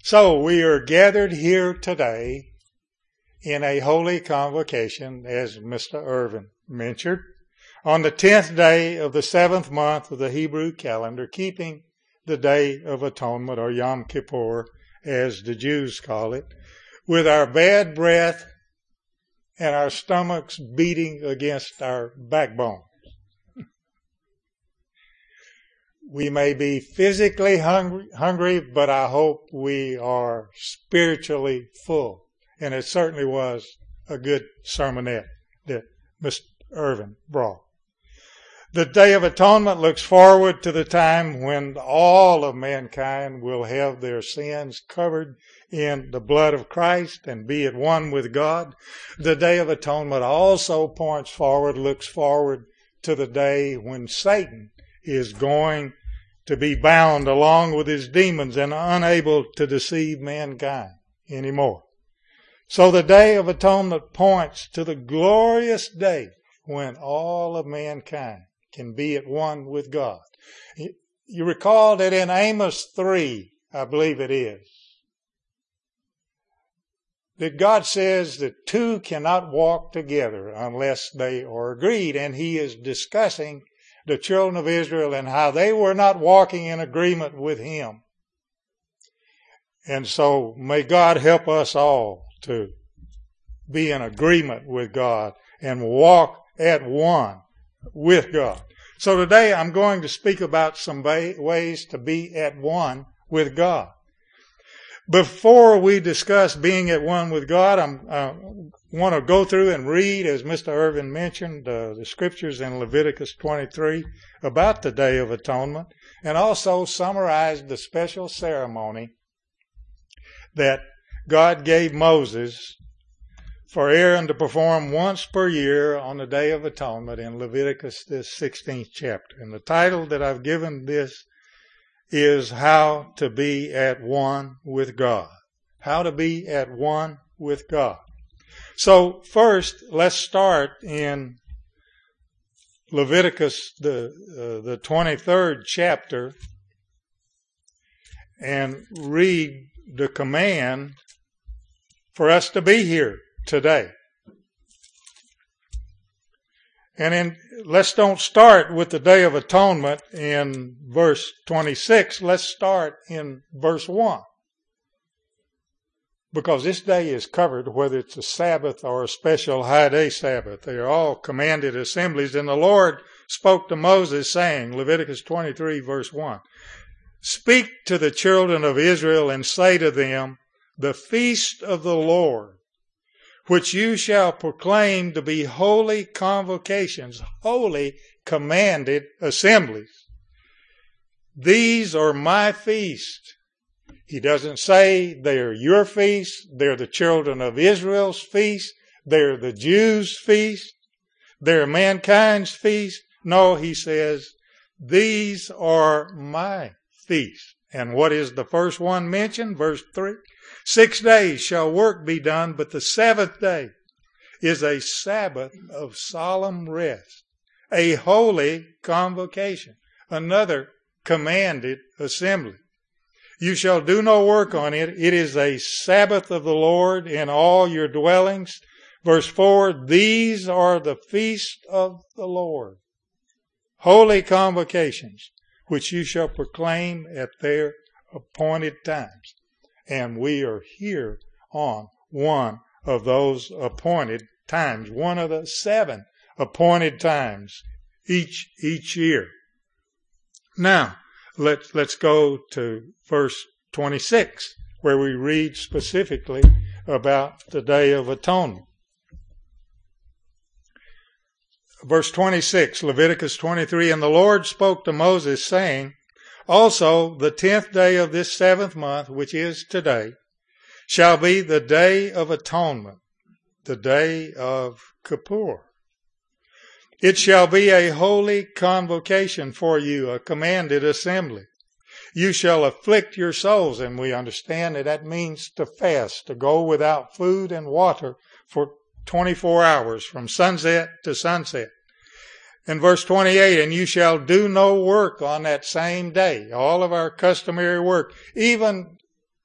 So we are gathered here today in a holy convocation, as Mr. Irvin mentioned, on the 10th day of the 7th month of the Hebrew calendar, keeping the Day of Atonement, or Yom Kippur, as the Jews call it, with our bad breath and our stomachs beating against our backbone. We may be physically hungry, but I hope we are spiritually full. And it certainly was a good sermonette that Mr. Irvin brought. The Day of Atonement looks forward to the time when all of mankind will have their sins covered in the blood of Christ and be at one with God. The Day of Atonement also looks forward to the day when Satan is going to be bound along with his demons and unable to deceive mankind anymore. So the Day of Atonement points to the glorious day when all of mankind can be at one with God. You recall that in Amos 3, I believe it is, that God says that two cannot walk together unless they are agreed. And he is discussing the children of Israel and how they were not walking in agreement with him. And so may God help us all to be in agreement with God and walk at one with God. So today I'm going to speak about some ways to be at one with God. Before we discuss being at one with God, I want to go through and read, as Mr. Irvin mentioned, the scriptures in Leviticus 23 about the Day of Atonement, and also summarize the special ceremony that God gave Moses for Aaron to perform once per year on the Day of Atonement in Leviticus, this 16th chapter. And the title that I've given this is How to Be at One with God. How to be at one with God. So first, let's start in Leviticus, the 23rd chapter, and read the command for us to be here today. And let's don't start with the Day of Atonement in verse 26. Let's start in verse 1. Because this day is covered, whether it's a Sabbath or a special high day Sabbath. They are all commanded assemblies. And the Lord spoke to Moses, saying, Leviticus 23, verse 1, "Speak to the children of Israel and say to them, the feast of the Lord, which you shall proclaim to be holy convocations," holy commanded assemblies. "These are my feast." He doesn't say they're your feast, they're the children of Israel's feast, they're the Jews' feast, they're mankind's feast. No, he says, these are my feast. And what is the first one mentioned? Verse 3. 6 days shall work be done, but the seventh day is a Sabbath of solemn rest, a holy convocation, another commanded assembly. You shall do no work on it. It is a Sabbath of the Lord in all your dwellings. Verse 4, these are the feast of the Lord, holy convocations, which you shall proclaim at their appointed times. And we are here on one of those appointed times, one of the 7 appointed times each year. Now, let's go to verse 26, where we read specifically about the Day of Atonement. Verse 26, Leviticus 23, "And the Lord spoke to Moses, saying, Also the 10th day of this 7th month, which is today, shall be the Day of Atonement, the Day of Kippur. It shall be a holy convocation for you, a commanded assembly. You shall afflict your souls," and we understand that means to fast, to go without food and water for 24 hours from sunset to sunset. In verse 28, "And you shall do no work on that same day," all of our customary work, even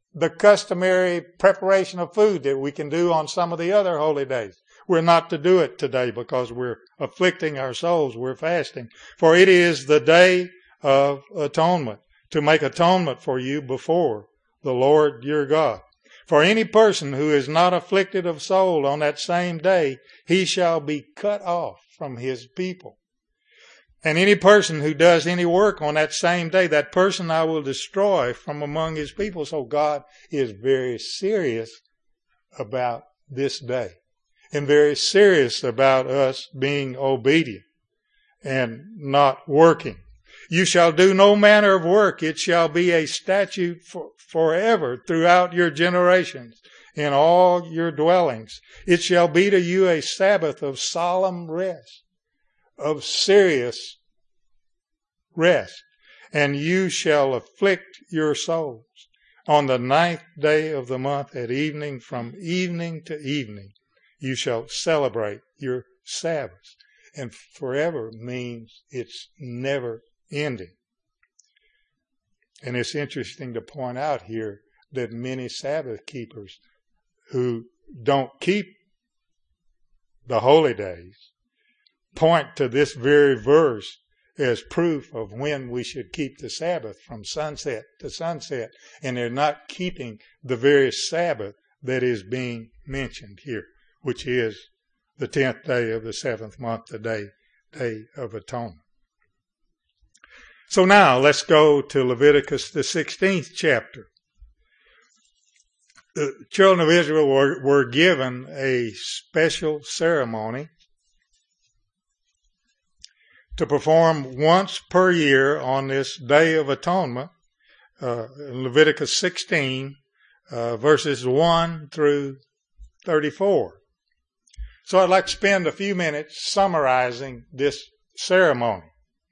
the customary preparation of food that we can do on some of the other holy days. We're not to do it today because we're afflicting our souls. We're fasting. For it is the day of atonement, to make atonement for you before the Lord your God. For any person who is not afflicted of soul on that same day, he shall be cut off from his people. And any person who does any work on that same day, that person I will destroy from among his people. So God is very serious about this day and very serious about us being obedient and not working. You shall do no manner of work. It shall be a statute forever throughout your generations in all your dwellings. It shall be to you a Sabbath of solemn rest, of serious rest. And you shall afflict your souls on the 9th day of the month at evening, from evening to evening. You shall celebrate your Sabbaths. And forever means it's never ending. And it's interesting to point out here that many Sabbath keepers who don't keep the holy days point to this very verse as proof of when we should keep the Sabbath from sunset to sunset, and they're not keeping the very Sabbath that is being mentioned here, which is the 10th day of the 7th month, the day of atonement. So now let's go to Leviticus, the 16th chapter. The children of Israel were given a special ceremony to perform once per year on this Day of Atonement, Leviticus 16, verses 1 through 34. So I'd like to spend a few minutes summarizing this ceremony.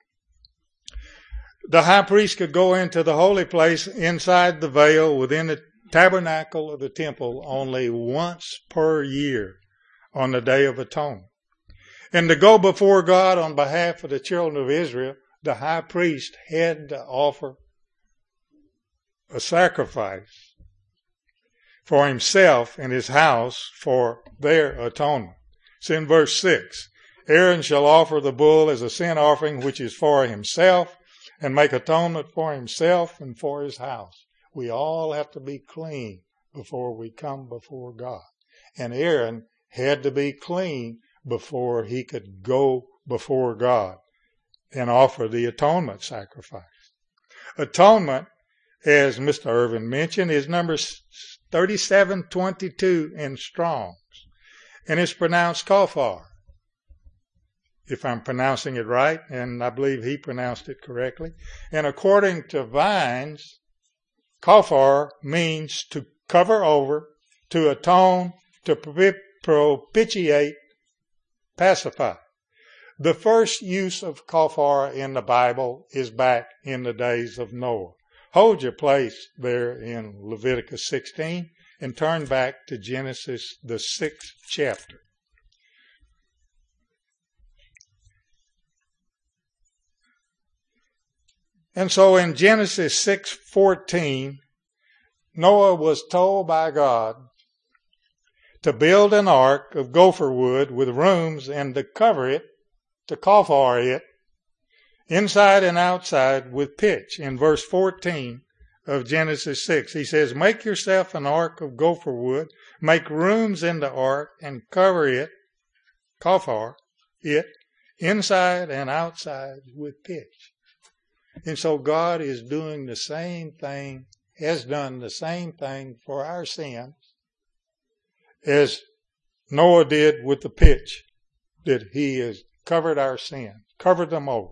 The high priest could go into the holy place inside the veil within the tabernacle of the temple only once per year on the Day of Atonement. And to go before God on behalf of the children of Israel, the high priest had to offer a sacrifice for himself and his house for their atonement. It's in verse 6. Aaron shall offer the bull as a sin offering, which is for himself, and make atonement for himself and for his house. We all have to be clean before we come before God. And Aaron had to be clean before he could go before God and offer the atonement sacrifice. Atonement, as Mr. Irvin mentioned, is number 3722 in Strong's. And it's pronounced Kafar, if I'm pronouncing it right, and I believe he pronounced it correctly. And according to Vines, Kafar means to cover over, to atone, to propitiate, pacify. The first use of kafar in the Bible is back in the days of Noah. Hold your place there in Leviticus 16 and turn back to Genesis, the 6th chapter. And so in Genesis 6:14, Noah was told by God to build an ark of gopher wood with rooms and to cover it, to kafar it, inside and outside with pitch. In verse 14 of Genesis 6, he says, make yourself an ark of gopher wood, make rooms in the ark and cover it, kafar it, inside and outside with pitch. And so God is doing the same thing, has done the same thing for our sins as Noah did with the pitch, that he has covered our sins, covered them over.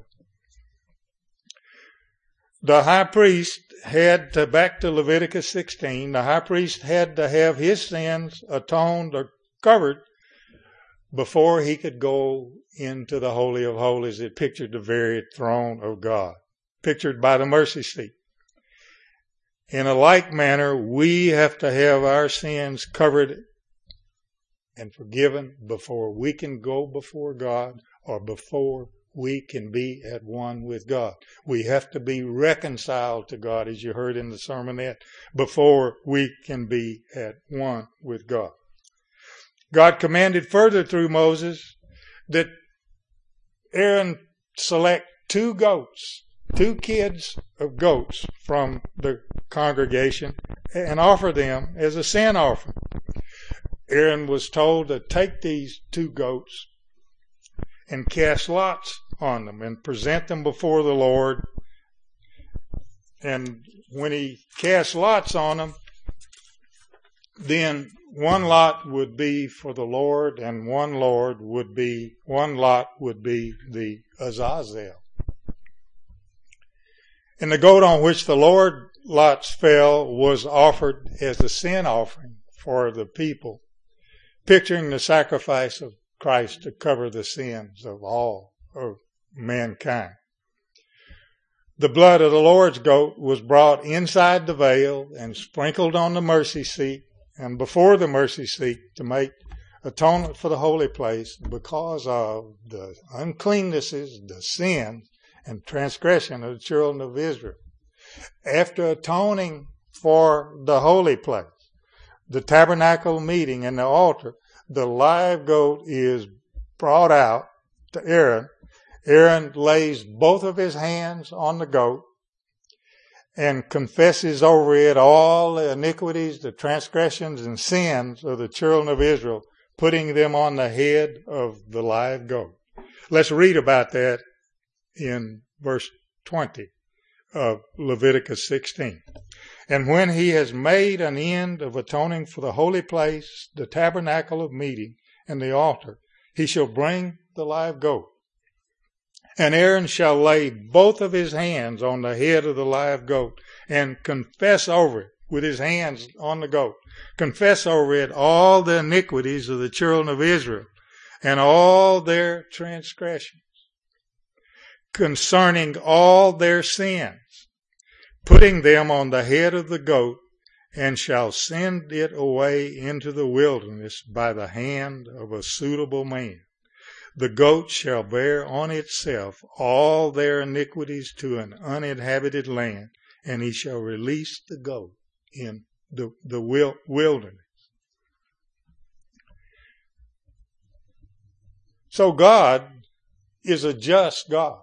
The high priest had to, back to Leviticus 16, the high priest had to have his sins atoned or covered before he could go into the Holy of Holies. It pictured the very throne of God, pictured by the mercy seat. In a like manner, we have to have our sins covered and forgiven before we can go before God or before we can be at one with God. We have to be reconciled to God, as you heard in the sermonette, before we can be at one with God. God commanded further through Moses that Aaron select 2 goats, 2 kids of goats from the congregation, and offer them as a sin offering. Aaron was told to take these 2 goats and cast lots on them and present them before the Lord. And when he cast lots on them, then one lot would be for the Lord, and one lot would be the Azazel. And the goat on which the Lord lots fell was offered as a sin offering for the people, picturing the sacrifice of Christ to cover the sins of all of mankind. The blood of the Lord's goat was brought inside the veil and sprinkled on the mercy seat and before the mercy seat to make atonement for the holy place because of the uncleannesses, the sins, and transgression of the children of Israel. After atoning for the holy place, the tabernacle meeting and the altar, the live goat is brought out to Aaron. Aaron lays both of his hands on the goat and confesses over it all the iniquities, the transgressions, and sins of the children of Israel, putting them on the head of the live goat. Let's read about that in verse 20 of Leviticus 16. And when he has made an end of atoning for the holy place, the tabernacle of meeting, and the altar, he shall bring the live goat. And Aaron shall lay both of his hands on the head of the live goat and confess over it with his hands on the goat. Confess over it all the iniquities of the children of Israel and all their transgressions concerning all their sins, putting them on the head of the goat, and shall send it away into the wilderness by the hand of a suitable man. The goat shall bear on itself all their iniquities to an uninhabited land, and he shall release the goat in the wilderness. So God is a just God.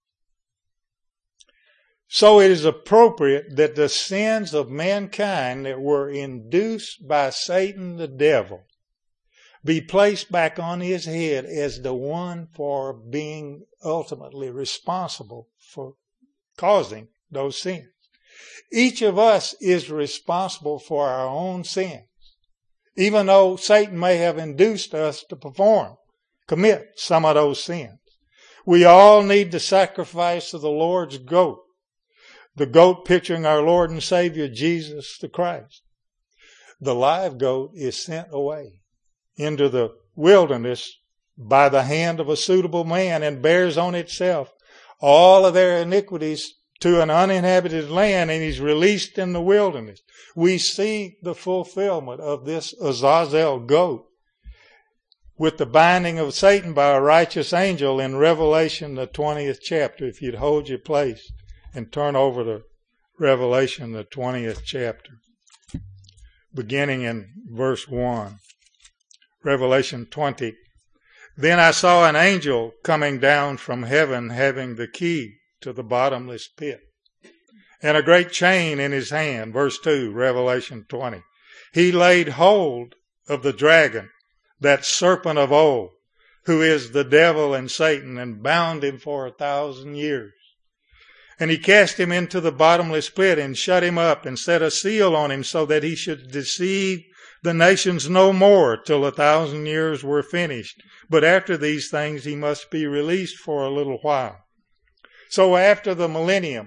So it is appropriate that the sins of mankind that were induced by Satan the devil be placed back on his head as the one for being ultimately responsible for causing those sins. Each of us is responsible for our own sins, even though Satan may have induced us to commit some of those sins. We all need the sacrifice of the Lord's goat, the goat picturing our Lord and Savior Jesus the Christ. The live goat is sent away into the wilderness by the hand of a suitable man and bears on itself all of their iniquities to an uninhabited land, and he's released in the wilderness. We see the fulfillment of this Azazel goat with the binding of Satan by a righteous angel in Revelation, the 20th chapter. If you'd hold your place and turn over to Revelation, the 20th chapter, beginning in verse 1. Revelation 20. Then I saw an angel coming down from heaven, having the key to the bottomless pit, and a great chain in his hand. Verse 2, Revelation 20. He laid hold of the dragon, that serpent of old, who is the devil and Satan, and bound him for 1,000 years. And he cast him into the bottomless pit and shut him up and set a seal on him, so that he should deceive the nations no more till 1,000 years were finished. But after these things he must be released for a little while. So after the millennium,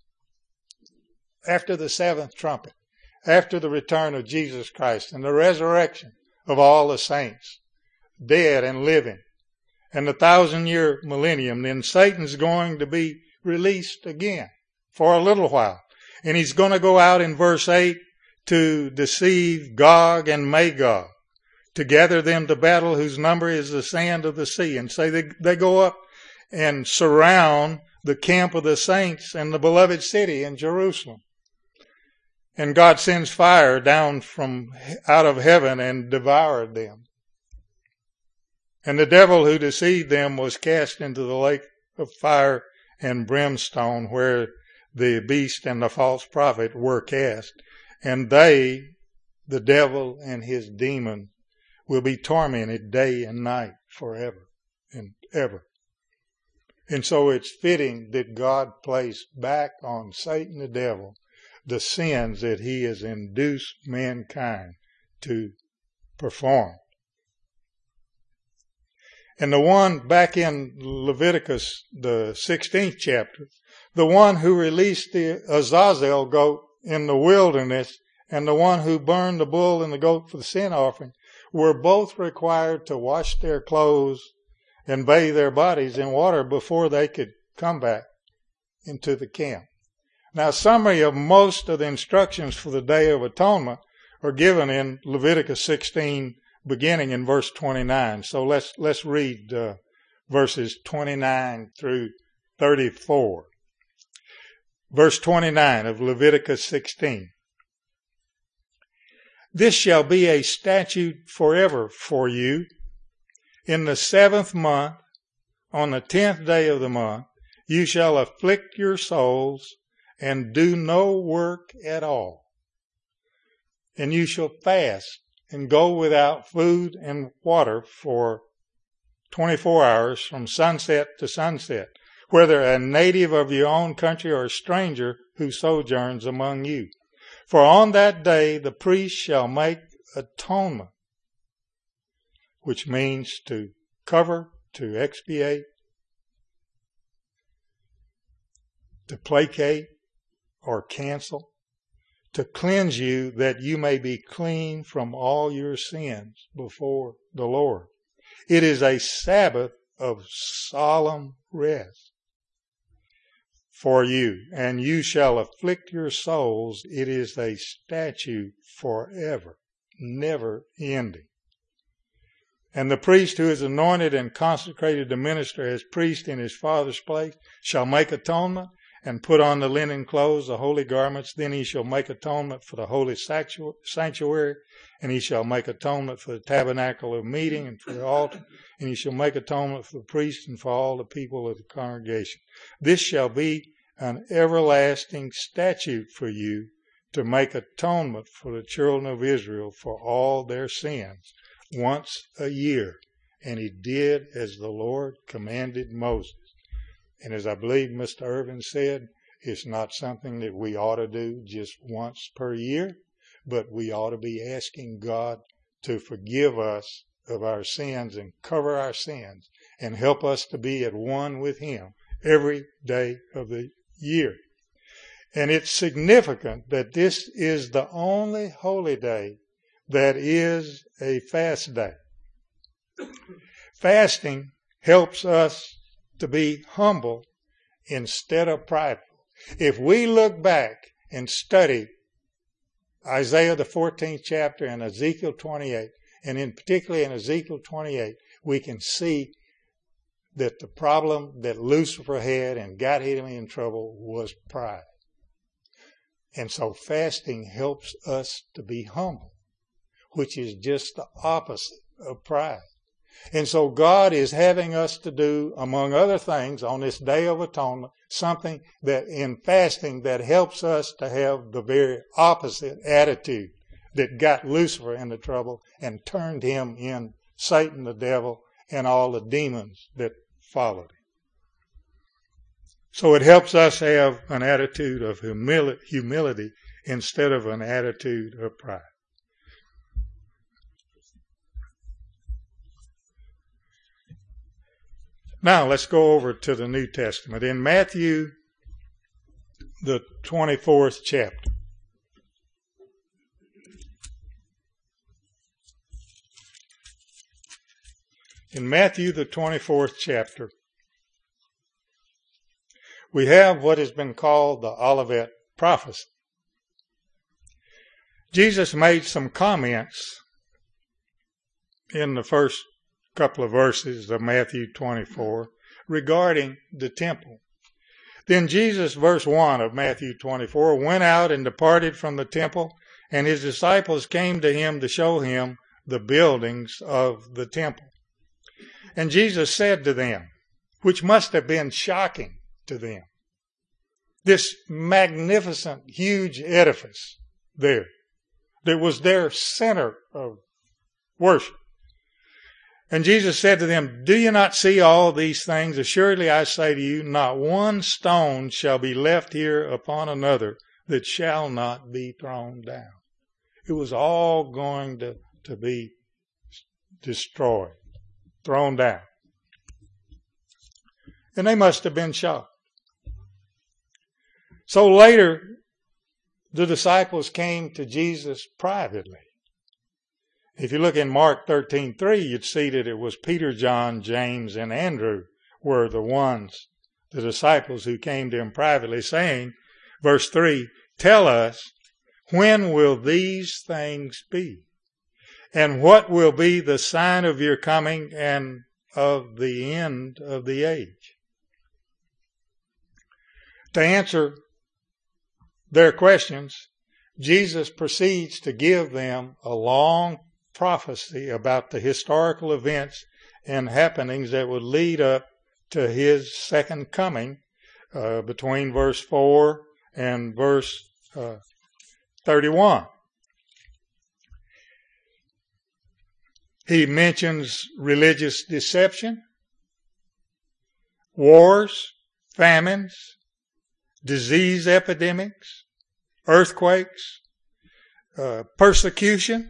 after the 7th trumpet, after the return of Jesus Christ and the resurrection of all the saints, dead and living, and the 1,000-year millennium, then Satan's going to be released again for a little while. And he's going to go out in verse 8 to deceive Gog and Magog, to gather them to battle, whose number is the sand of the sea. And say they go up and surround the camp of the saints and the beloved city in Jerusalem. And God sends fire down from out of heaven and devoured them. And the devil who deceived them was cast into the lake of fire and brimstone, where the beast and the false prophet were cast. And they, the devil and his demon, will be tormented day and night forever and ever. And so it's fitting that God place back on Satan the devil the sins that he has induced mankind to perform. And the one back in Leviticus, the 16th chapter, the one who released the Azazel goat in the wilderness and the one who burned the bull and the goat for the sin offering were both required to wash their clothes and bathe their bodies in water before they could come back into the camp. Now, summary of most of the instructions for the Day of Atonement are given in Leviticus 16, beginning in verse 29. So let's read verses 29 through 34. Verse 29 of Leviticus 16. This shall be a statute forever for you. In the 7th month, on the 10th day of the month, you shall afflict your souls and do no work at all. And you shall fast and go without food and water for 24 hours from sunset to sunset, whether a native of your own country or a stranger who sojourns among you. For on that day the priest shall make atonement, which means to cover, to expiate, to placate, or cancel, to cleanse you, that you may be clean from all your sins before the Lord. It is a Sabbath of solemn rest for you, and you shall afflict your souls. It is a statute forever, never ending. And the priest who is anointed and consecrated to minister as priest in his father's place shall make atonement and put on the linen clothes, the holy garments. Then he shall make atonement for the holy sanctuary, and he shall make atonement for the tabernacle of meeting and for the altar, and he shall make atonement for the priest and for all the people of the congregation. This shall be an everlasting statute for you, to make atonement for the children of Israel for all their sins once a year. And he did as the Lord commanded Moses. And as I believe Mr. Irvin said, it's not something that we ought to do just once per year, but we ought to be asking God to forgive us of our sins and cover our sins and help us to be at one with Him every day of the year. And it's significant that this is the only holy day that is a fast day. Fasting helps us to be humble instead of prideful. If we look back and study Isaiah the 14th chapter and Ezekiel 28, and in particularly in Ezekiel 28, we can see that the problem that Lucifer had and got him in trouble was pride. And so fasting helps us to be humble, which is just the opposite of pride. And so God is having us to do, among other things, on this Day of Atonement, something that in fasting that helps us to have the very opposite attitude that got Lucifer into trouble and turned him in, Satan the devil, and all the demons that followed him. So it helps us have an attitude of humility instead of an attitude of pride. Now let's go over to the New Testament. In Matthew, the 24th chapter. In Matthew, the 24th chapter, we have what has been called the Olivet prophecy. Jesus made some comments in the first couple of verses of Matthew 24 regarding the temple. Then Jesus, verse 1 of Matthew 24, went out and departed from the temple, and his disciples came to him to show him the buildings of the temple. And Jesus said to them, which must have been shocking to them, this magnificent, huge edifice there, that was their center of worship. And Jesus said to them, do you not see all these things? Assuredly I say to you, not one stone shall be left here upon another that shall not be thrown down. It was all going to be destroyed, thrown down. And they must have been shocked. So later, the disciples came to Jesus privately. If you look in Mark 13:3, you'd see that it was Peter, John, James, and Andrew were the disciples who came to him privately, saying, verse 3, tell us, when will these things be? And what will be the sign of your coming and of the end of the age? To answer their questions, Jesus proceeds to give them a long prophecy about the historical events and happenings that would lead up to his second coming, between verse 4 and verse 31. He mentions religious deception, wars, famines, disease epidemics, earthquakes, persecution,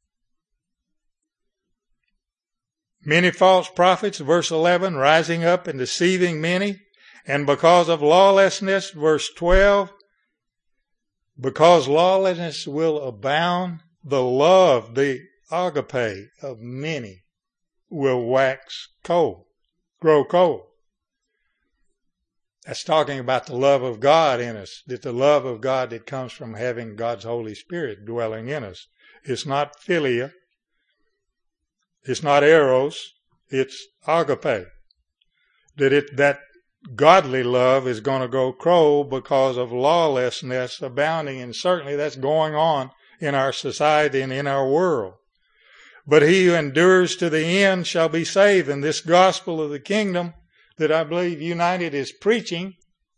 many false prophets, verse 11, rising up and deceiving many, and because of lawlessness, verse 12, because lawlessness will abound, the love, the agape of many will wax cold, grow cold. That's talking about the love of God in us, that the love of God that comes from having God's Holy Spirit dwelling in us. It's not philia. It's not eros. It's agape. That godly love is going to go cold because of lawlessness abounding, and certainly that's going on in our society and in our world. But he who endures to the end shall be saved. And this gospel of the kingdom that I believe United is preaching,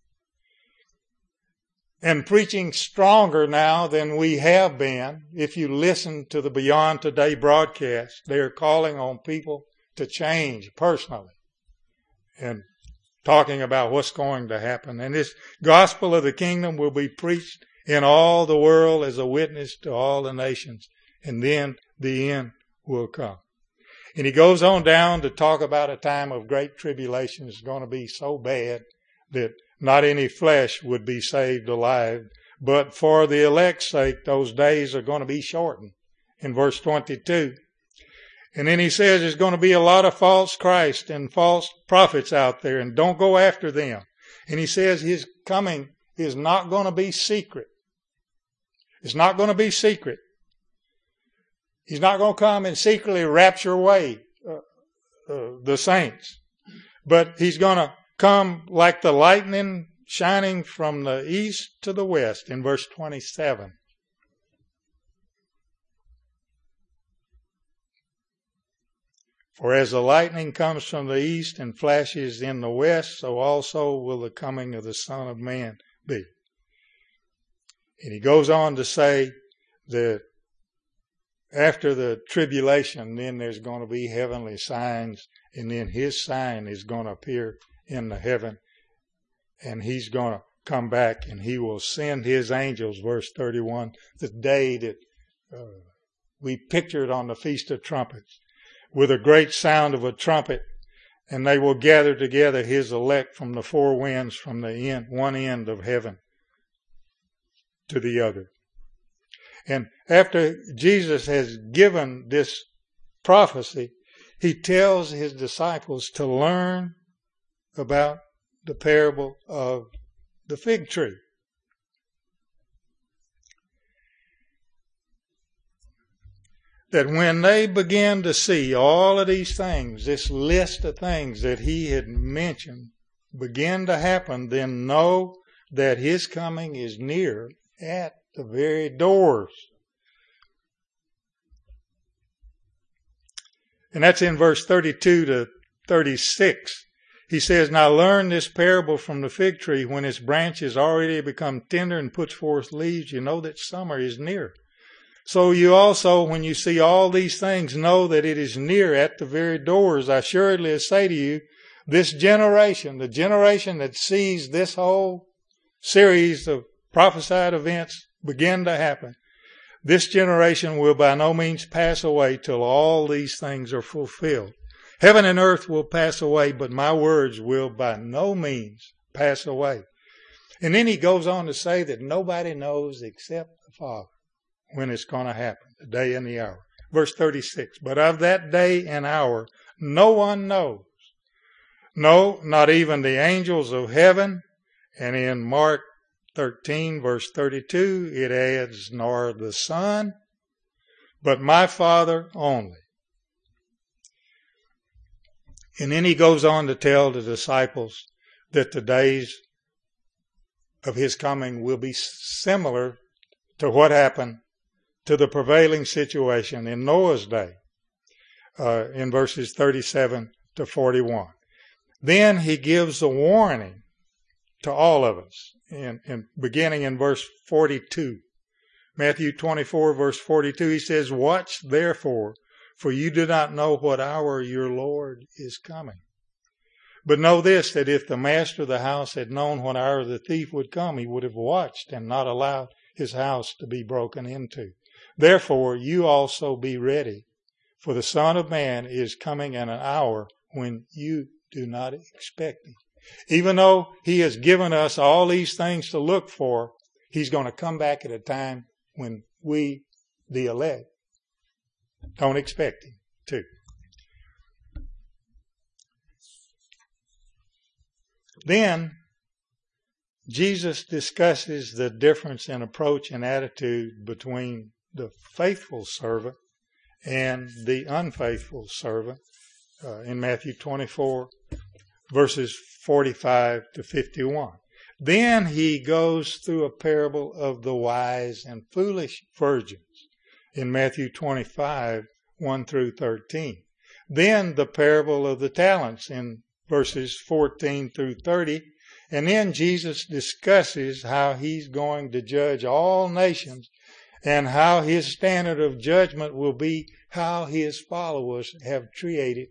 and preaching stronger now than we have been. If you listen to the Beyond Today broadcast, they are calling on people to change personally and talking about what's going to happen. And this gospel of the kingdom will be preached in all the world as a witness to all the nations. And then the end will come. And he goes on down to talk about a time of great tribulation. It's going to be so bad that not any flesh would be saved alive. But for the elect's sake, those days are going to be shortened. In verse 22. And then he says there's going to be a lot of false Christ and false prophets out there, and don't go after them. And he says his coming is not going to be secret. It's not going to be secret. He's not going to come and secretly rapture away the saints. But he's going to come like the lightning shining from the east to the west in verse 27. For as the lightning comes from the east and flashes in the west, so also will the coming of the Son of Man be. And he goes on to say that after the tribulation, then there's going to be heavenly signs, and then his sign is going to appear in the heaven, and he's going to come back, and he will send his angels, verse 31, the day that we pictured on the Feast of Trumpets, with a great sound of a trumpet, and they will gather together his elect from the four winds, from the one end of heaven to the other. And after Jesus has given this prophecy, he tells his disciples to learn about the parable of the fig tree. that when they begin to see all of these things, this list of things that he had mentioned begin to happen, then know that his coming is near at the very doors. And that's in verse 32 to 36. He says, "Now learn this parable from the fig tree. When its branches already become tender and puts forth leaves, you know that summer is near. So you also, when you see all these things, know that it is near at the very doors. I assuredly say to you, this generation, the generation that sees this whole series of prophesied events begin to happen, this generation will by no means pass away till all these things are fulfilled. Heaven and earth will pass away, but my words will by no means pass away." And then he goes on to say that nobody knows except the Father when it's going to happen, the day and the hour. Verse 36, "But of that day and hour no one knows. No, not even the angels of heaven." And in Mark 13, verse 32, it adds, "Nor the Son, but my Father only." And then he goes on to tell the disciples that the days of his coming will be similar to what happened to the prevailing situation in Noah's day, in verses 37 to 41. Then he gives a warning to all of us, beginning in verse 42. Matthew 24, verse 42, he says, "Watch therefore, for you do not know what hour your Lord is coming. But know this, that if the master of the house had known what hour the thief would come, he would have watched and not allowed his house to be broken into. Therefore, you also be ready, for the Son of Man is coming in an hour when you do not expect him." Even though he has given us all these things to look for, he's going to come back at a time when we, the elect, don't expect him to. Then Jesus discusses the difference in approach and attitude between the faithful servant and the unfaithful servant in Matthew 24, verses 45 to 51. Then he goes through a parable of the wise and foolish virgins in Matthew 25, 1 through 13. Then the parable of the talents in verses 14 through 30. And then Jesus discusses how he's going to judge all nations and how his standard of judgment will be how his followers have treated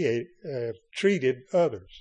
others.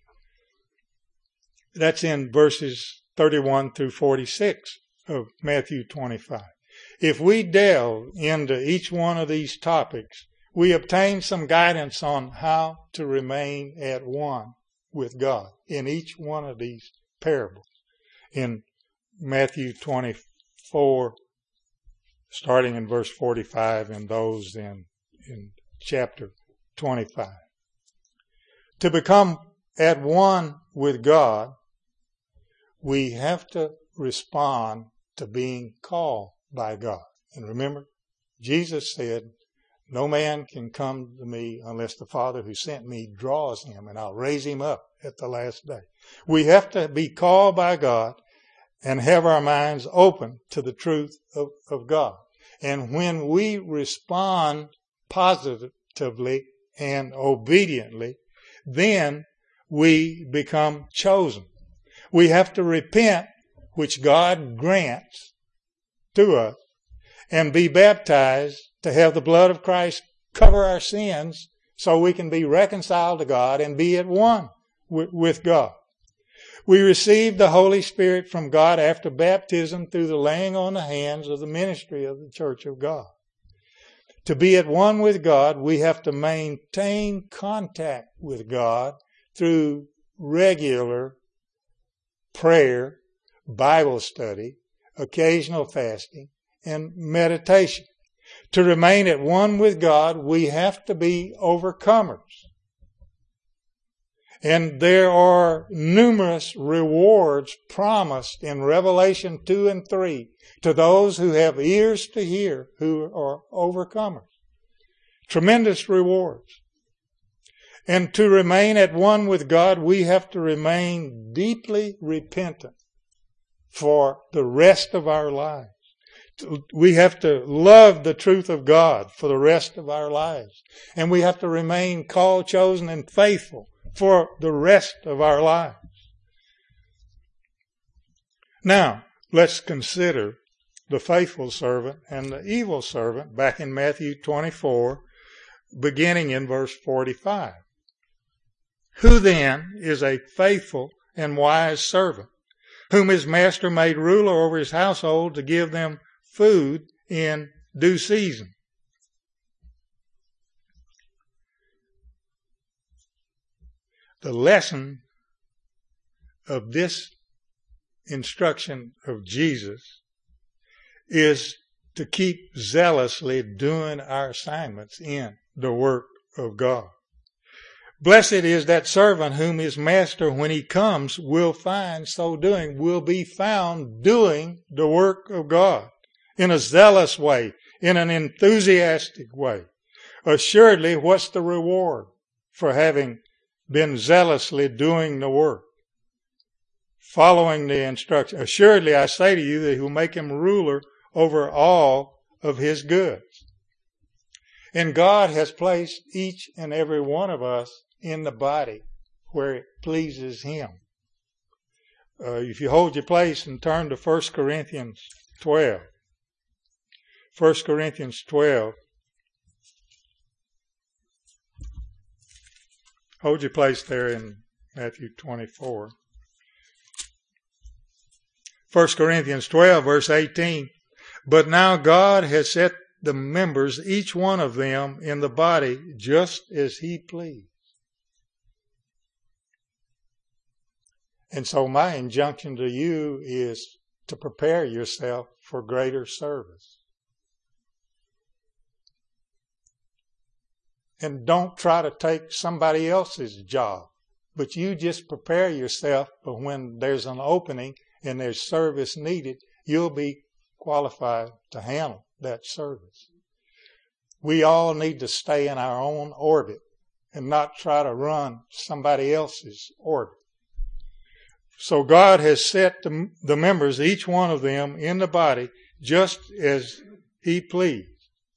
That's in verses 31 through 46 of Matthew 25. If we delve into each one of these topics, we obtain some guidance on how to remain at one with God in each one of these parables. In Matthew 24, starting in verse 45, and those in chapter 25. To become at one with God, we have to respond to being called by God. And remember, Jesus said, "No man can come to me unless the Father who sent me draws him, and I'll raise him up at the last day." We have to be called by God and have our minds open to the truth of God. And when we respond positively and obediently, then we become chosen. We have to repent, which God grants to us, and be baptized to have the blood of Christ cover our sins so we can be reconciled to God and be at one with God. We receive the Holy Spirit from God after baptism through the laying on the hands of the ministry of the Church of God. To be at one with God, we have to maintain contact with God through regular prayer, Bible study, occasional fasting, and meditation. To remain at one with God, we have to be overcomers. And there are numerous rewards promised in Revelation 2 and 3 to those who have ears to hear, who are overcomers. Tremendous rewards. And to remain at one with God, we have to remain deeply repentant for the rest of our lives. We have to love the truth of God for the rest of our lives. And we have to remain called, chosen, and faithful for the rest of our lives. Now, let's consider the faithful servant and the evil servant back in Matthew 24, beginning in verse 45. Who then is a faithful and wise servant, whom his master made ruler over his household to give them food in due season? The lesson of this instruction of Jesus is to keep zealously doing our assignments in the work of God. Blessed is that servant whom his master, when he comes, will find so doing, will be found doing the work of God in a zealous way, in an enthusiastic way. Assuredly, what's the reward for having been zealously doing the work? Following the instruction. Assuredly, I say to you that he will make him ruler over all of his goods. And God has placed each and every one of us in the body where it pleases him. If you hold your place and turn to 1 Corinthians 12. 1 Corinthians 12. Hold your place there in Matthew 24. 1 Corinthians 12, verse 18. But now God has set the members, each one of them, in the body just as he pleased. And so my injunction to you is to prepare yourself for greater service. And don't try to take somebody else's job, but you just prepare yourself for when there's an opening and there's service needed, you'll be qualified to handle that service. We all need to stay in our own orbit and not try to run somebody else's orbit. So God has set the members, each one of them, in the body just as he pleased.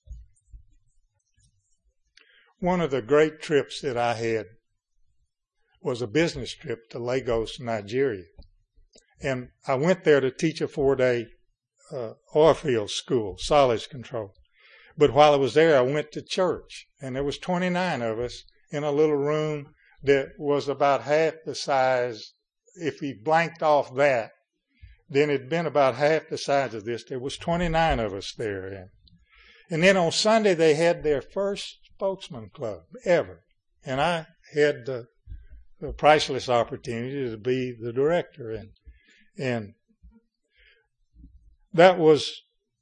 One of the great trips that I had was a business trip to Lagos, Nigeria. And I went there to teach a 4-day oil field school, solids control. But while I was there, I went to church. And there was 29 of us in a little room that was about half the size. If we blanked off that, then it'd been about half the size of this. There was 29 of us there. And then on Sunday, they had their first spokesman club ever. And I had the priceless opportunity to be the director. And that was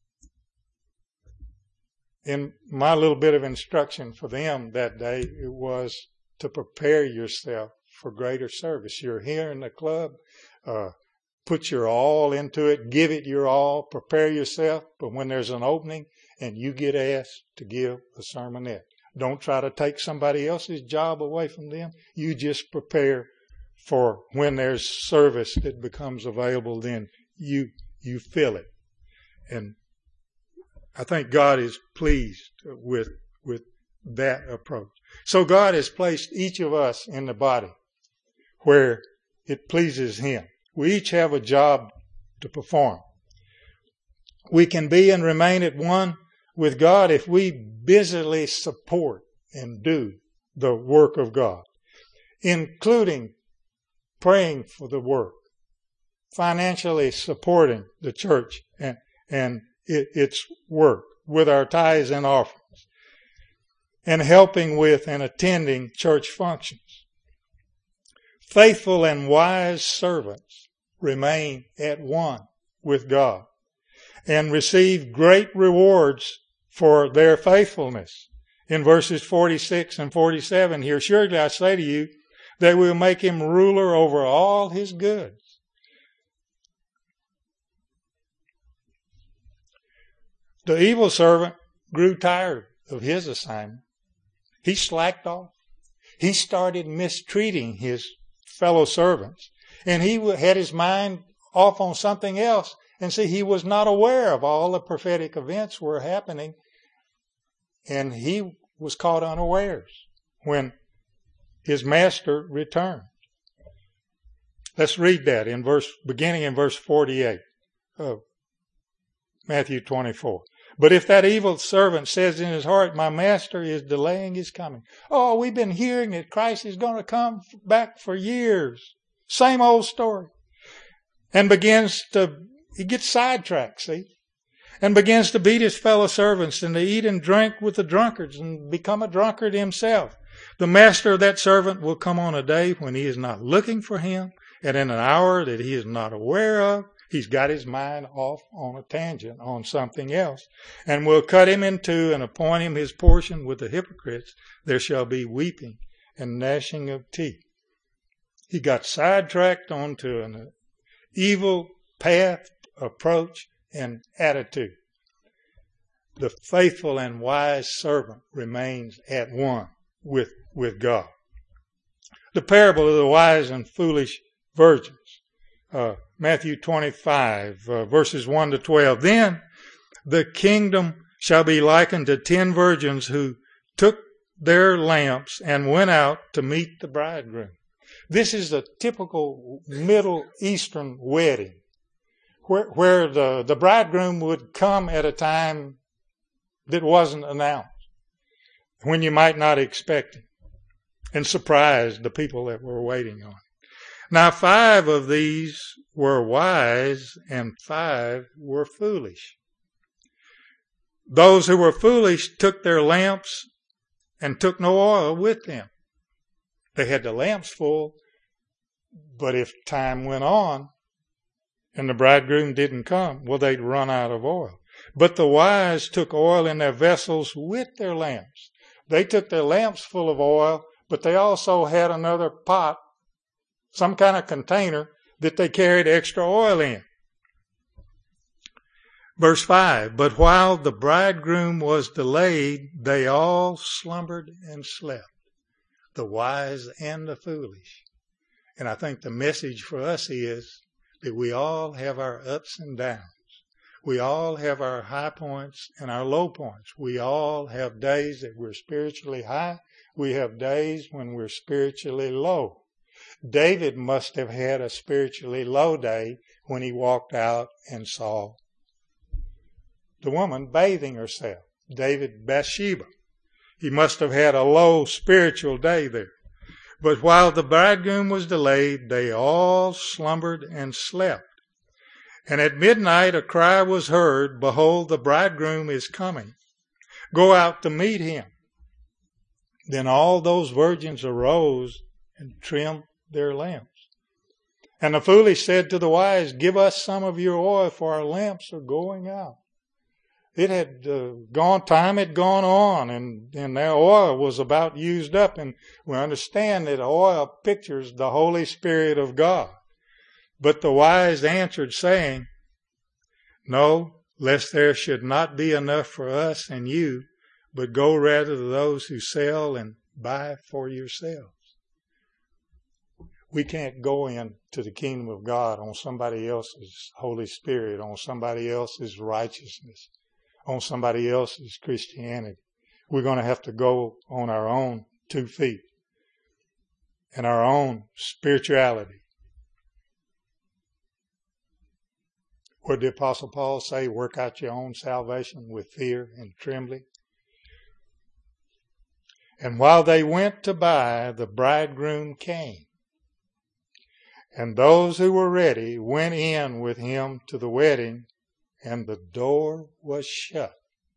in my little bit of instruction for them that day. It was to prepare yourself for greater service. You're here in the club. Put your all into it. Give it your all. Prepare yourself. But when there's an opening and you get asked to give a sermonette, don't try to take somebody else's job away from them. You just prepare for when there's service that becomes available, then you fill it. And I think God is pleased with that approach. So God has placed each of us in the body where it pleases him. We each have a job to perform. We can be and remain at one with God if we busily support and do the work of God, including praying for the work, financially supporting the church and its work with our tithes and offerings, and helping with and attending church functions. Faithful and wise servants remain at one with God and receive great rewards for their faithfulness. In verses 46 and 47 here, surely I say to you, they will make him ruler over all his goods. The evil servant grew tired of his assignment He slacked off. He started mistreating his fellow servants. And he had his mind off on something else. And see, he was not aware of all the prophetic events were happening. And he was caught unawares when his master returned. Let's read that beginning in verse 48 of Matthew 24. But if that evil servant says in his heart, my master is delaying his coming. Oh, we've been hearing that Christ is going to come back for years. Same old story. And he gets sidetracked, see? And begins to beat his fellow servants and to eat and drink with the drunkards and become a drunkard himself. The master of that servant will come on a day when he is not looking for him, and in an hour that he is not aware of. He's got his mind off on a tangent, on something else, and will cut him in two and appoint him his portion with the hypocrites. There shall be weeping and gnashing of teeth. He got sidetracked onto an evil path, approach, and attitude. The faithful and wise servant remains at one with God. The parable of the wise and foolish virgins. Matthew 25, verses 1 to 12. Then the kingdom shall be likened to 10 virgins who took their lamps and went out to meet the bridegroom. This is a typical Middle Eastern wedding where the bridegroom would come at a time that wasn't announced, when you might not expect him, and surprise the people that were waiting on him. Now 5 of these were wise and 5 were foolish. Those who were foolish took their lamps and took no oil with them. They had the lamps full, but if time went on and the bridegroom didn't come, well, they'd run out of oil. But the wise took oil in their vessels with their lamps. They took their lamps full of oil, but they also had another pot, some kind of container that they carried extra oil in. Verse 5, but while the bridegroom was delayed, they all slumbered and slept, the wise and the foolish. And I think the message for us is that we all have our ups and downs. We all have our high points and our low points. We all have days that we're spiritually high. We have days when we're spiritually low. David must have had a spiritually low day when he walked out and saw the woman bathing herself. Bathsheba. He must have had a low spiritual day there. But while the bridegroom was delayed, they all slumbered and slept. And at midnight a cry was heard, behold, the bridegroom is coming. Go out to meet him. Then all those virgins arose and trimmed their lamps. And the foolish said to the wise, give us some of your oil, for our lamps are going out. It had time had gone on, and their oil was about used up. And we understand that oil pictures the Holy Spirit of God. But the wise answered, saying, no, lest there should not be enough for us and you, but go rather to those who sell and buy for yourselves. We can't go into the kingdom of God on somebody else's Holy Spirit, on somebody else's righteousness, on somebody else's Christianity. We're going to have to go on our own 2 feet and our own spirituality. What did the Apostle Paul say? Work out your own salvation with fear and trembling. And while they went to buy, the bridegroom came. And those who were ready went in with him to the wedding, and the door was shut.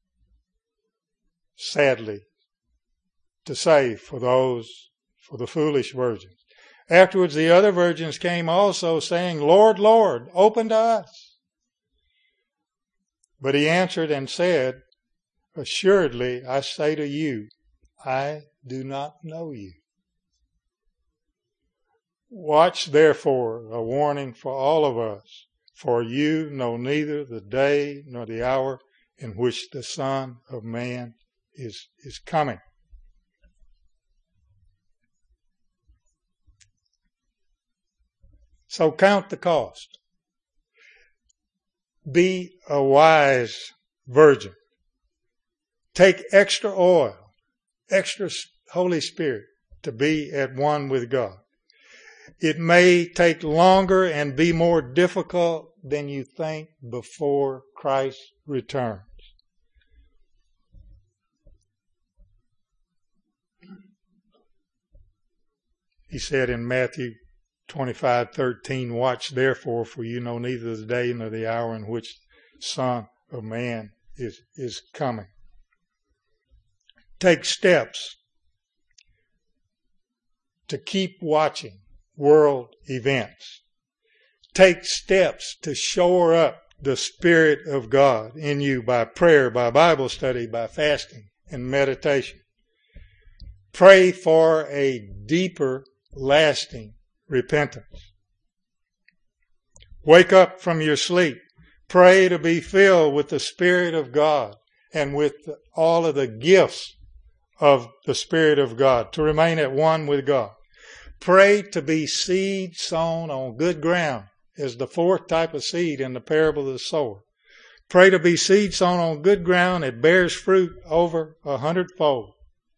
Sadly to say for the foolish virgins. Afterwards the other virgins came also, saying, Lord, Lord, open to us. But he answered and said, assuredly, I say to you, I do not know you. Watch therefore, a warning for all of us, for you know neither the day nor the hour in which the Son of Man is coming. So count the cost. Be a wise virgin. Take extra oil, extra Holy Spirit to be at one with God. It may take longer and be more difficult than you think before Christ returns. He said in Matthew 25:13, "Watch therefore, for you know neither the day nor the hour in which the Son of Man is coming." Take steps to keep watching world events. Take steps to shore up the Spirit of God in you by prayer, by Bible study, by fasting and meditation. Pray for a deeper, lasting repentance. Wake up from your sleep. Pray to be filled with the Spirit of God and with all of the gifts of the Spirit of God, to remain at one with God. Pray to be seed sown on good ground, as the fourth type of seed in the parable of the sower. Pray to be seed sown on good ground that bears fruit over 100-fold.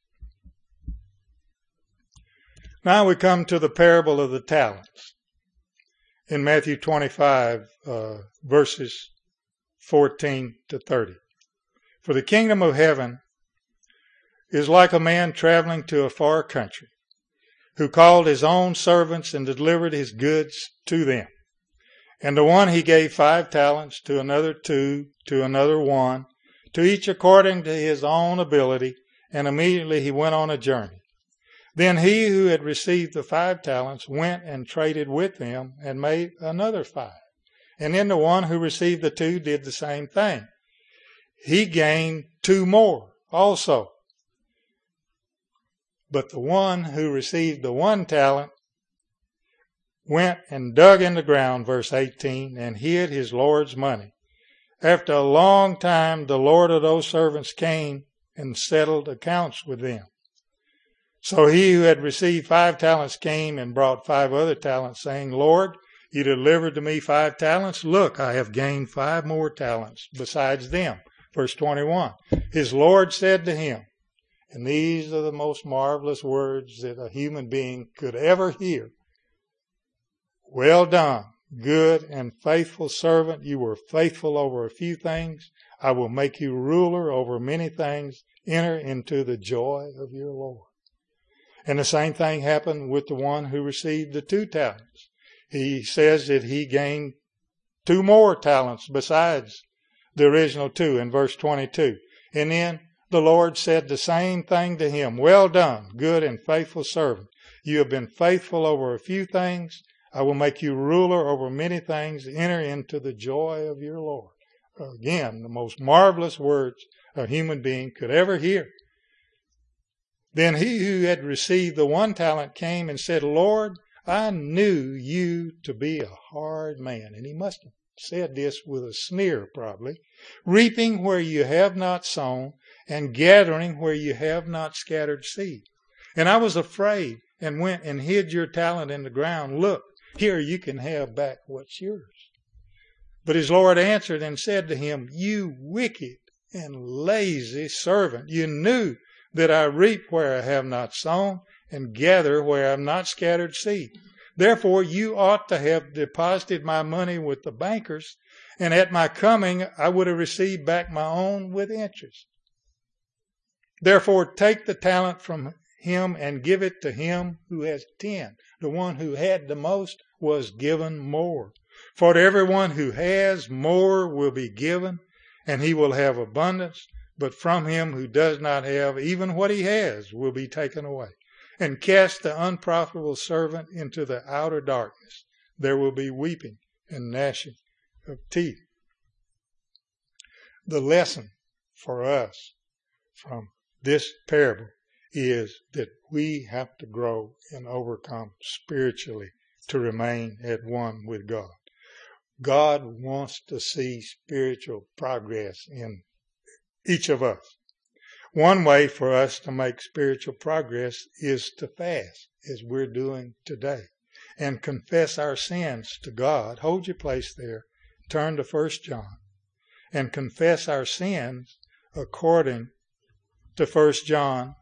Now we come to the parable of the talents in Matthew 25, verses 14 to 30. "For the kingdom of heaven is like a man traveling to a far country, who called his own servants and delivered his goods to them. And to one he gave 5 talents, to another 2, to another 1, to each according to his own ability, and immediately he went on a journey. Then he who had received the 5 talents went and traded with them and made another 5. And then the one who received the 2 did the same thing. He gained 2 more also. But the one who received the 1 talent went and dug in the ground," verse 18, "and hid his Lord's money. After a long time, the Lord of those servants came and settled accounts with them. So he who had received 5 talents came and brought 5 other talents, saying, Lord, you delivered to me 5 talents. Look, I have gained 5 more talents besides them." Verse 21, "His Lord said to him," and these are the most marvelous words that a human being could ever hear, "Well done, good and faithful servant. You were faithful over a few things. I will make you ruler over many things. Enter into the joy of your Lord." And the same thing happened with the one who received the 2 talents. He says that he gained 2 more talents besides the original 2 in verse 22. And then the Lord said the same thing to him, "Well done, good and faithful servant. You have been faithful over a few things. I will make you ruler over many things. Enter into the joy of your Lord." Again, the most marvelous words a human being could ever hear. Then he who had received the 1 talent came and said, "Lord, I knew you to be a hard man." And he must have said this with a sneer probably. "Reaping where you have not sown, and gathering where you have not scattered seed. And I was afraid and went and hid your talent in the ground. Look, here you can have back what's yours." But his Lord answered and said to him, "You wicked and lazy servant, you knew that I reap where I have not sown, and gather where I have not scattered seed. Therefore you ought to have deposited my money with the bankers, and at my coming I would have received back my own with interest. Therefore take the talent from him and give it to him who has 10. The one who had the most was given more. For to everyone who has, more will be given, and he will have abundance. But from him who does not have, even what he has will be taken away. And cast the unprofitable servant into the outer darkness. There will be weeping and gnashing of teeth." The lesson for us from this parable is that we have to grow and overcome spiritually to remain at one with God. God wants to see spiritual progress in each of us. One way for us to make spiritual progress is to fast, as we're doing today. and confess our sins to God. Hold your place there. Turn to 1 John. And confess our sins according to 1 John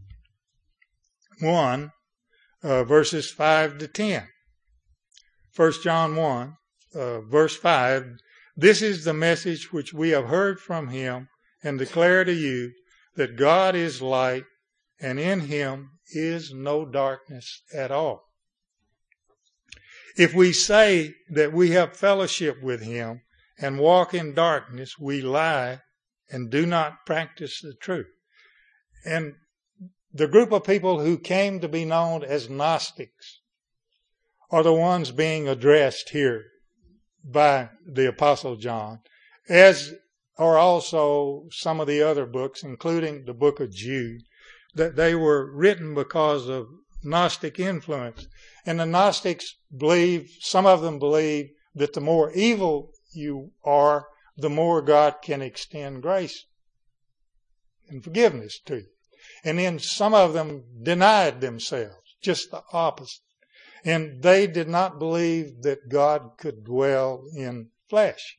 1, verses 5 to 10. 1 John 1, verse 5, this is the message which we have heard from him and declare to you, that God is light, and in him is no darkness at all. If we say that we have fellowship with him and walk in darkness, we lie and do not practice the truth. And the group of people who came to be known as Gnostics are the ones being addressed here by the Apostle John, as are also some of the other books, including the book of Jude, that they were written because of Gnostic influence. And the Gnostics believe, some of them believe, that the more evil you are, the more God can extend grace and forgiveness to you. And then some of them denied themselves, just the opposite. And they did not believe that God could dwell in flesh,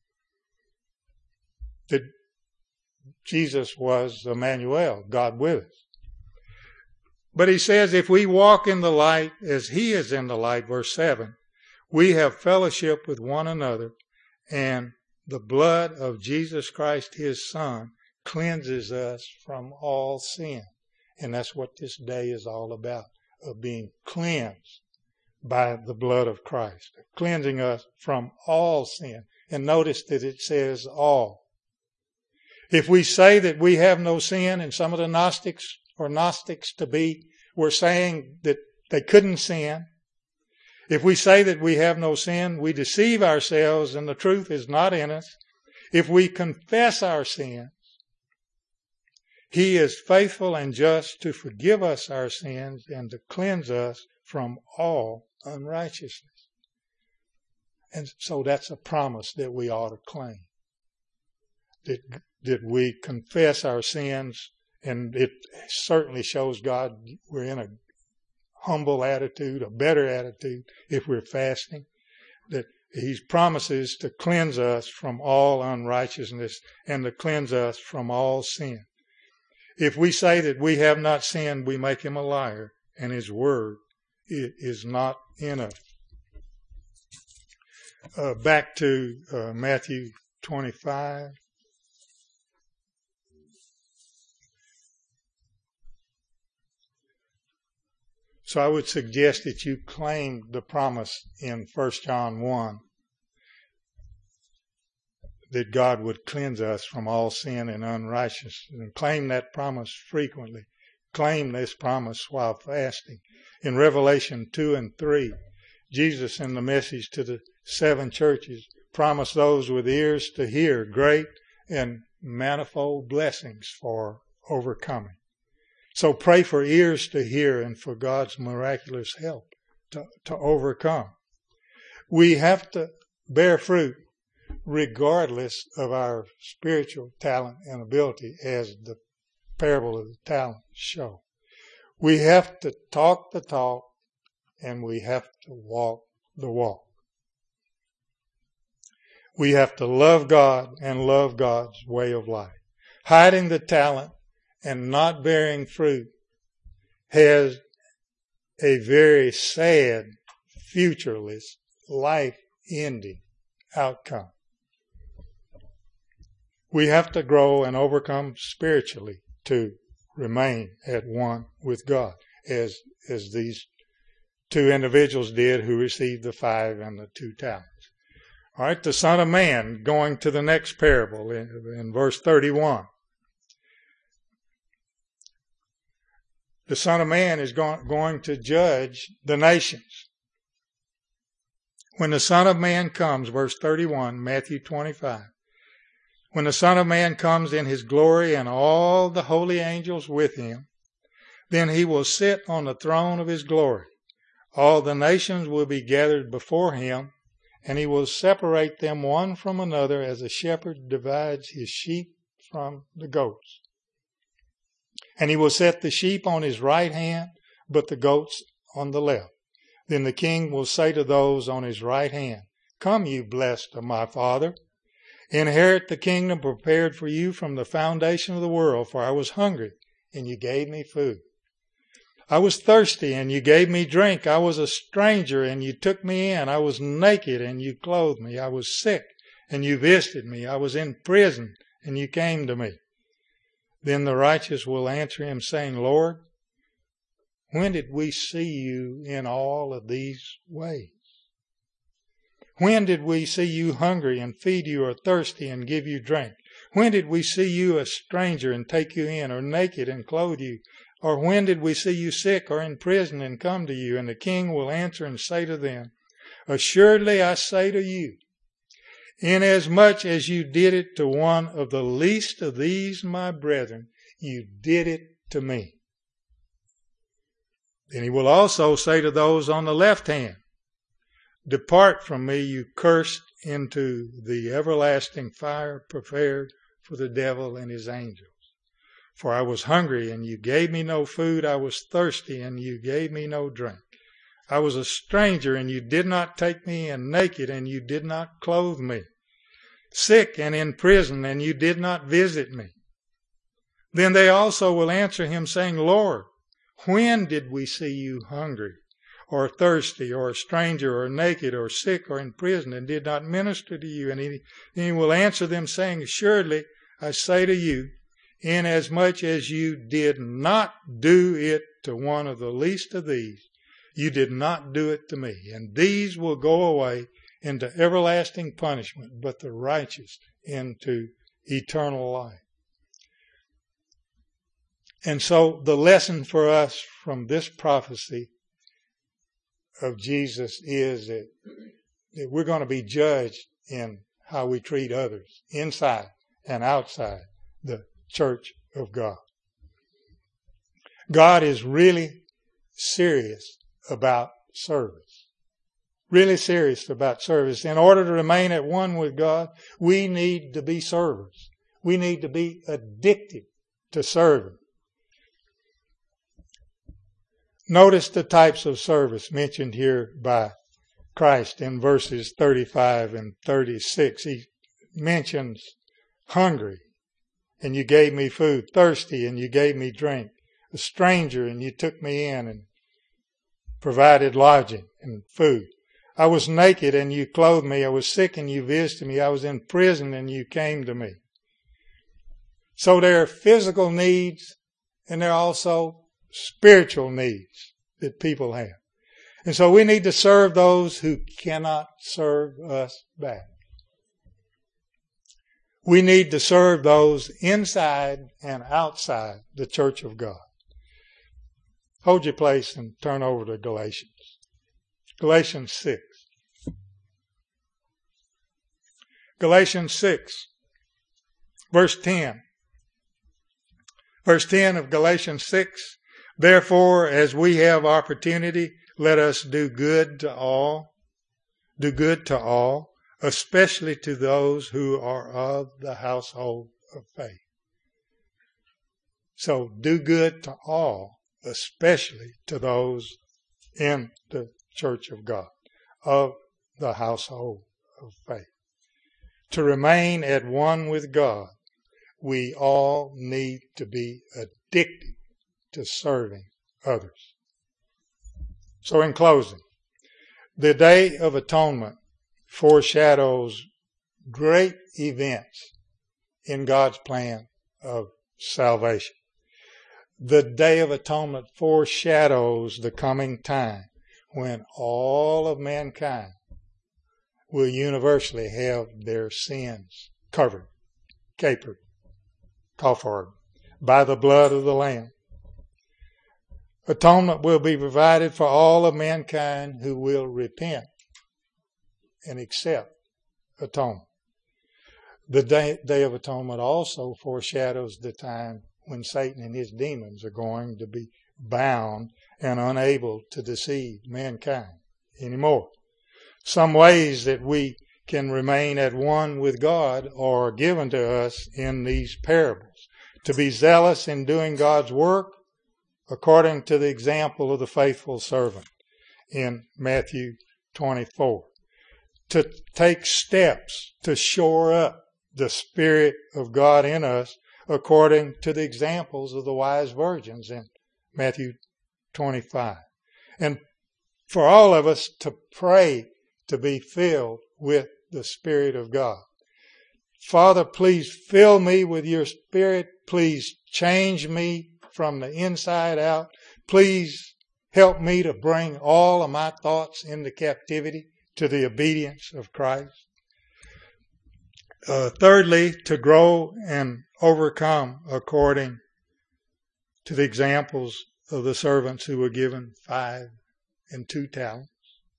that Jesus was Emmanuel, God with us. But he says, if we walk in the light as he is in the light, verse 7, we have fellowship with one another, and the blood of Jesus Christ, his Son, cleanses us from all sin. And that's what this day is all about, of being cleansed by the blood of Christ, cleansing us from all sin. And notice that it says all. If we say that we have no sin, and some of the Gnostics or Gnostics to be were saying that they couldn't sin, if we say that we have no sin, we deceive ourselves and the truth is not in us. If we confess our sins, he is faithful and just to forgive us our sins and to cleanse us from all unrighteousness. And so that's a promise that we ought to claim. That we confess our sins, and it certainly shows God we're in a humble attitude, a better attitude if we're fasting, that he promises to cleanse us from all unrighteousness and to cleanse us from all sin. If we say that we have not sinned, we make him a liar, and his word is not in us. Back to Matthew 25. So I would suggest that you claim the promise in 1 John 1 that God would cleanse us from all sin and unrighteousness, and claim that promise frequently. Claim this promise while fasting. In Revelation 2 and 3, Jesus, in the message to the 7 churches, promised those with ears to hear great and manifold blessings for overcoming. So pray for ears to hear and for God's miraculous help to overcome. We have to bear fruit regardless of our spiritual talent and ability, as the parable of the talents show. We have to talk the talk, and we have to walk the walk. We have to love God and love God's way of life. Hiding the talent and not bearing fruit has a very sad, futureless, life-ending outcome. We have to grow and overcome spiritually to remain at one with God, as these 2 individuals did who received the 5 and the 2 talents. All right, the Son of Man, going to the next parable in verse 31. The Son of Man is going to judge the nations. When the Son of Man comes, verse 31, Matthew 25. When the Son of Man comes in his glory and all the holy angels with him, then he will sit on the throne of his glory. All the nations will be gathered before him, and he will separate them one from another as a shepherd divides his sheep from the goats. And he will set the sheep on his right hand, but the goats on the left. Then the king will say to those on his right hand, Come, you blessed of my Father, inherit the kingdom prepared for you from the foundation of the world. For I was hungry, and you gave me food. I was thirsty, and you gave me drink. I was a stranger, and you took me in. I was naked, and you clothed me. I was sick, and you visited me. I was in prison, and you came to me. Then the righteous will answer him, saying, Lord, when did we see you in all of these ways? When did we see you hungry and feed you, or thirsty and give you drink? When did we see you a stranger and take you in, or naked and clothe you? Or when did we see you sick or in prison and come to you? And the king will answer and say to them, Assuredly I say to you, inasmuch as you did it to one of the least of these my brethren, you did it to me. Then he will also say to those on the left hand, Depart from me, you cursed, into the everlasting fire prepared for the devil and his angels. For I was hungry, and you gave me no food. I was thirsty, and you gave me no drink. I was a stranger, and you did not take me in, naked, and you did not clothe me. Sick and in prison, and you did not visit me. Then they also will answer him, saying, Lord, when did we see you hungry, or thirsty, or a stranger, or naked, or sick, or in prison, and did not minister to you? And he will answer them, saying, Assuredly I say to you, inasmuch as you did not do it to one of the least of these, you did not do it to me. And these will go away into everlasting punishment, but the righteous into eternal life. And so the lesson for us from this prophecy of Jesus is that we're going to be judged in how we treat others, inside and outside the church of God. God is really serious about service. Really serious about service. In order to remain at one with God, we need to be servers. We need to be addicted to serving. Notice the types of service mentioned here by Christ in verses 35 and 36. He mentions hungry, and you gave me food, thirsty, and you gave me drink, a stranger, and you took me in and provided lodging and food. I was naked, and you clothed me. I was sick, and you visited me. I was in prison, and you came to me. So there are physical needs, and there are also spiritual needs that people have. And so we need to serve those who cannot serve us back. We need to serve those inside and outside the church of God. Hold your place and turn over to Galatians. Galatians 6. Galatians 6, verse 10. Verse 10 of Galatians 6. Therefore, as we have opportunity, let us do good to all. Do good to all, especially to those who are of the household of faith. So do good to all, especially to those in the church of God, of the household of faith. To remain at one with God, we all need to be addicted to serving others. So in closing, the Day of Atonement foreshadows great events in God's plan of salvation. The Day of Atonement foreshadows the coming time when all of mankind will universally have their sins covered, capered, covered by the blood of the Lamb. Atonement will be provided for all of mankind who will repent and accept atonement. The Day of Atonement also foreshadows the time when Satan and his demons are going to be bound and unable to deceive mankind anymore. Some ways that we can remain at one with God are given to us in these parables. To be zealous in doing God's work according to the example of the faithful servant, in Matthew 24. To take steps to shore up the Spirit of God in us according to the examples of the wise virgins in Matthew 25. And for all of us to pray to be filled with the Spirit of God. Father, please fill me with your Spirit. Please change me from the inside out. Please help me to bring all of my thoughts into captivity to the obedience of Christ. Thirdly, to grow and overcome according to the examples of the servants who were given 5 and 2 talents.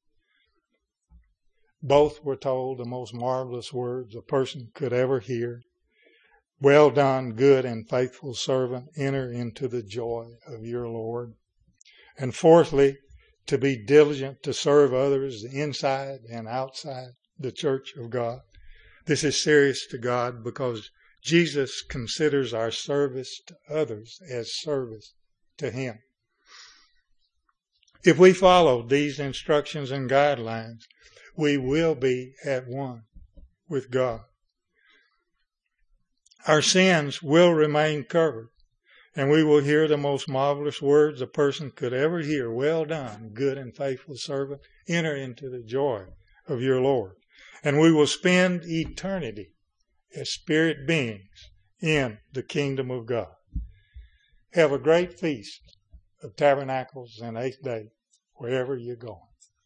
Both were told the most marvelous words a person could ever hear. Well done, good and faithful servant. Enter into the joy of your Lord. And fourthly, to be diligent to serve others inside and outside the church of God. This is serious to God because Jesus considers our service to others as service to Him. If we follow these instructions and guidelines, we will be at one with God. Our sins will remain covered, and we will hear the most marvelous words a person could ever hear. Well done, good and faithful servant. Enter into the joy of your Lord. And we will spend eternity as spirit beings in the kingdom of God. Have a great feast of tabernacles and 8th day wherever you're going.